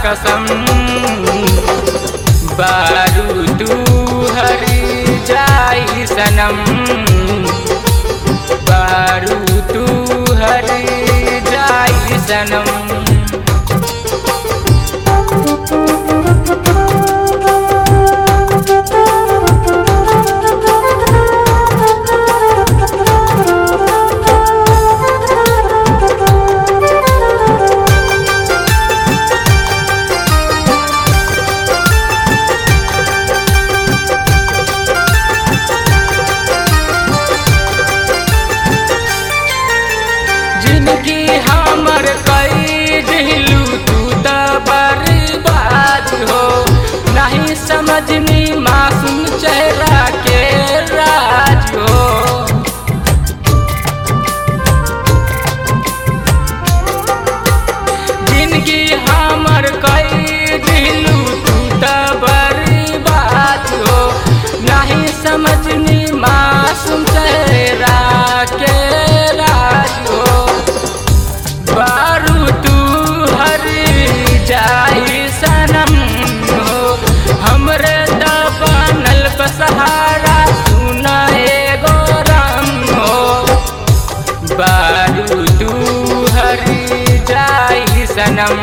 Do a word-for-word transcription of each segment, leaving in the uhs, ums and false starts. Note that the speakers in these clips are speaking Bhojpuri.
कसम बारू तू हरी जाई सनम बारू तू हरी जाई सनम। जिंदगी हमर कई दिलू तू त बर्बाद हो नहीं समझनी मासूम चेहरा के राज हो। जिंदगी हमर कई दिलू तू त बर्बाद हो नहीं समझनी मासूम चेहरा के राज हो। बारू तू हरी जाई सनम हो हमरे दबानल बसहारा सुना एगो राम हो। बारू तू हरी जाई सनम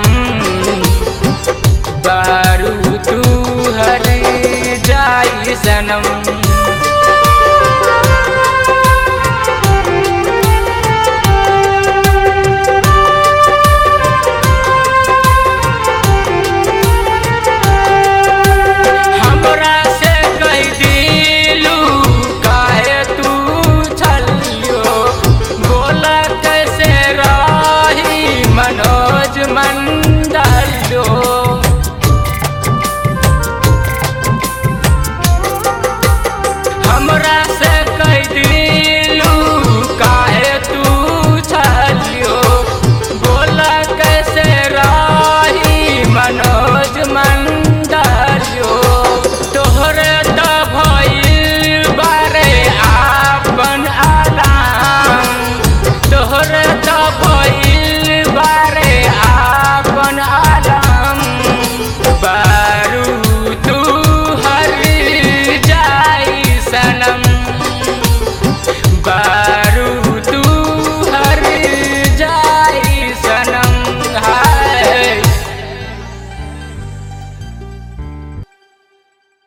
बारू तू हरी जाई सनम।